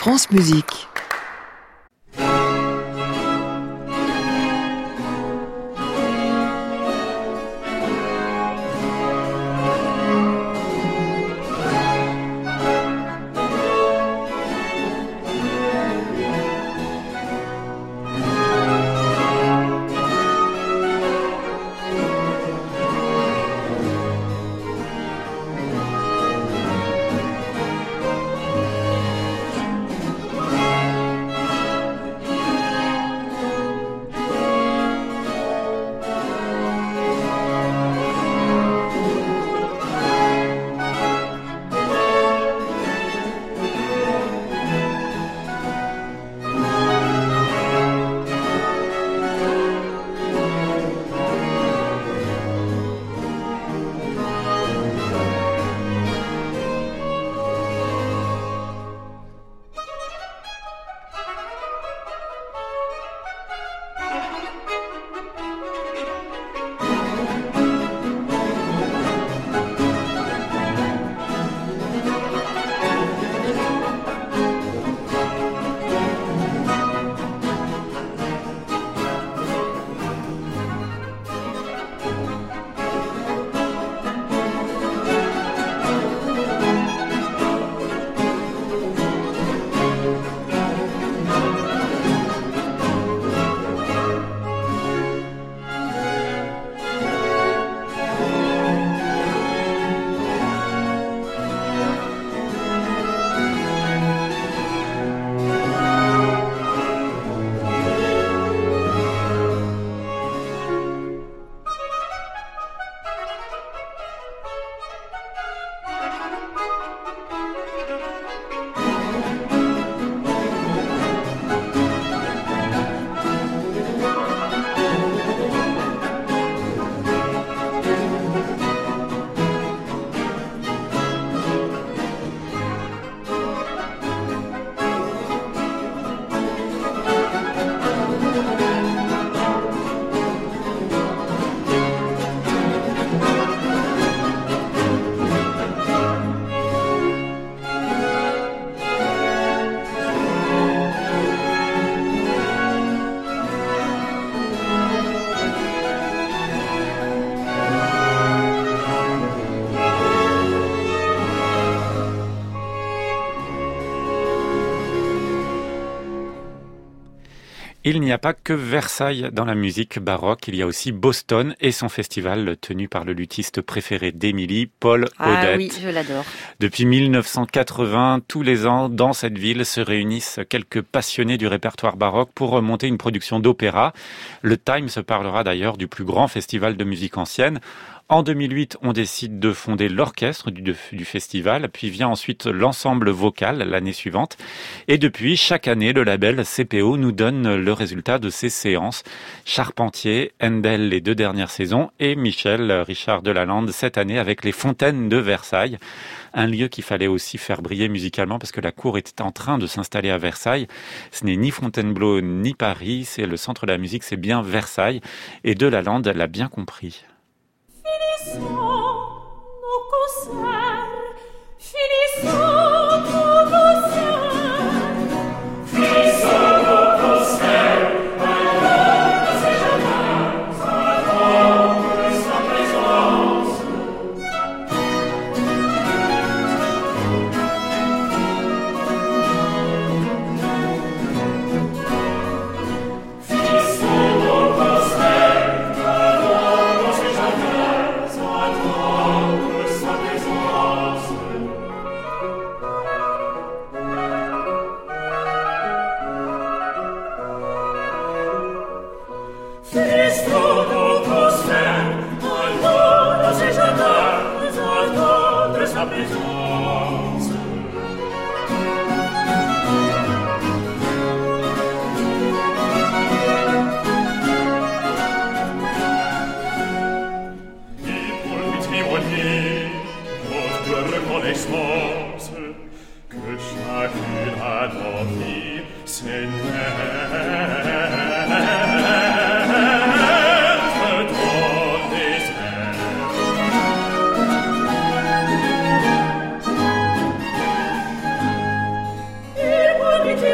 France Musique. Il n'y a pas que Versailles dans la musique baroque, il y a aussi Boston et son festival tenu par le luthiste préféré d'Émilie, Paul Odette. Ah oui, je l'adore. Depuis 1980, tous les ans, dans cette ville se réunissent quelques passionnés du répertoire baroque pour monter une production d'opéra. Le Time se parlera d'ailleurs du plus grand festival de musique ancienne. En 2008, on décide de fonder l'orchestre du festival, puis vient ensuite l'ensemble vocal l'année suivante. Et depuis, chaque année, le label CPO nous donne le résultat de ces séances. Charpentier, Handel les 2 dernières saisons et Michel Richard Delalande cette année avec les Fontaines de Versailles. Un lieu qu'il fallait aussi faire briller musicalement parce que la cour était en train de s'installer à Versailles. Ce n'est ni Fontainebleau ni Paris, c'est le centre de la musique, c'est bien Versailles. Et Delalande l'a bien compris. Finissons nos concerts, finissons nos concerts, finissons nos concerts, alors c'est jamais attendre sa présence. Finissons nos concerts, alors c'est jamais attendre sa présence. Finissons nos concerts, alors c'est jamais attendre sa présence. Et pour lui témoigner notre reconnaissance que chacune a dans vie ses Et pour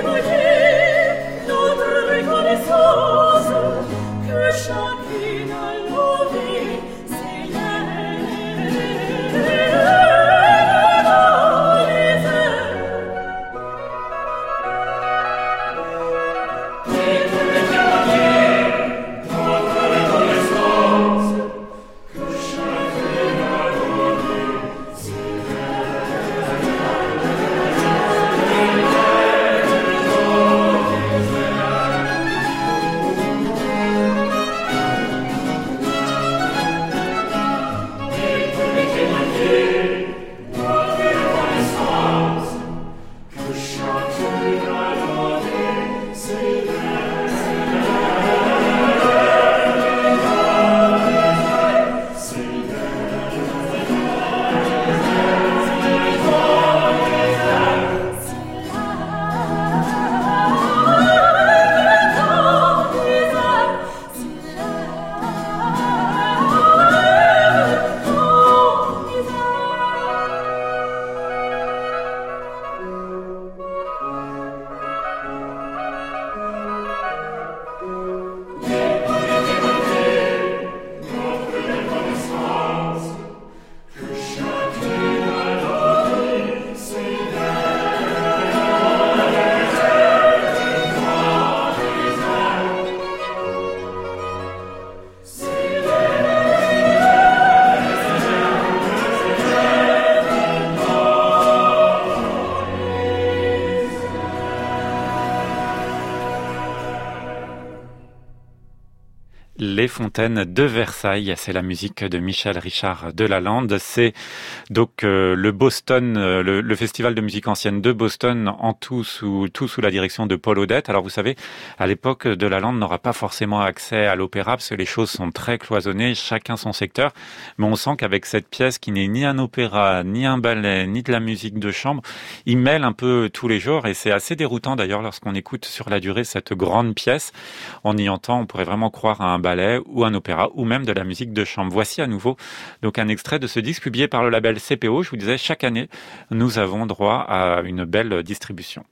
Les Fontaines de Versailles, c'est la musique de Michel Richard Delalande. C'est donc le festival de musique ancienne de Boston, en tout sous la direction de Paul Odette. Alors vous savez, à l'époque, Delalande n'aura pas forcément accès à l'opéra parce que les choses sont très cloisonnées, chacun son secteur. Mais on sent qu'avec cette pièce qui n'est ni un opéra, ni un ballet, ni de la musique de chambre, il mêle un peu tous les genres et c'est assez déroutant d'ailleurs lorsqu'on écoute sur la durée cette grande pièce. On y entend, on pourrait vraiment croire à un ballet ou un opéra ou même de la musique de chambre. Voici à nouveau donc un extrait de ce disque publié par le label CPO. Je vous disais, chaque année, nous avons droit à une belle distribution.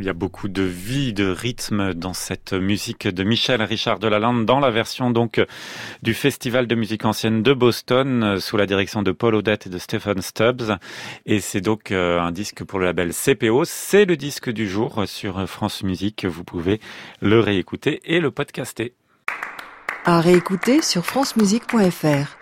y a beaucoup de vie, de rythme dans cette musique de Michel Richard de Lalande, dans la version donc du Festival de musique ancienne de Boston, sous la direction de Paul Odette et de Stephen Stubbs. Et c'est donc un disque pour le label CPO. C'est le disque du jour sur France Musique. Vous pouvez le réécouter et le podcaster. À réécouter sur francemusique.fr.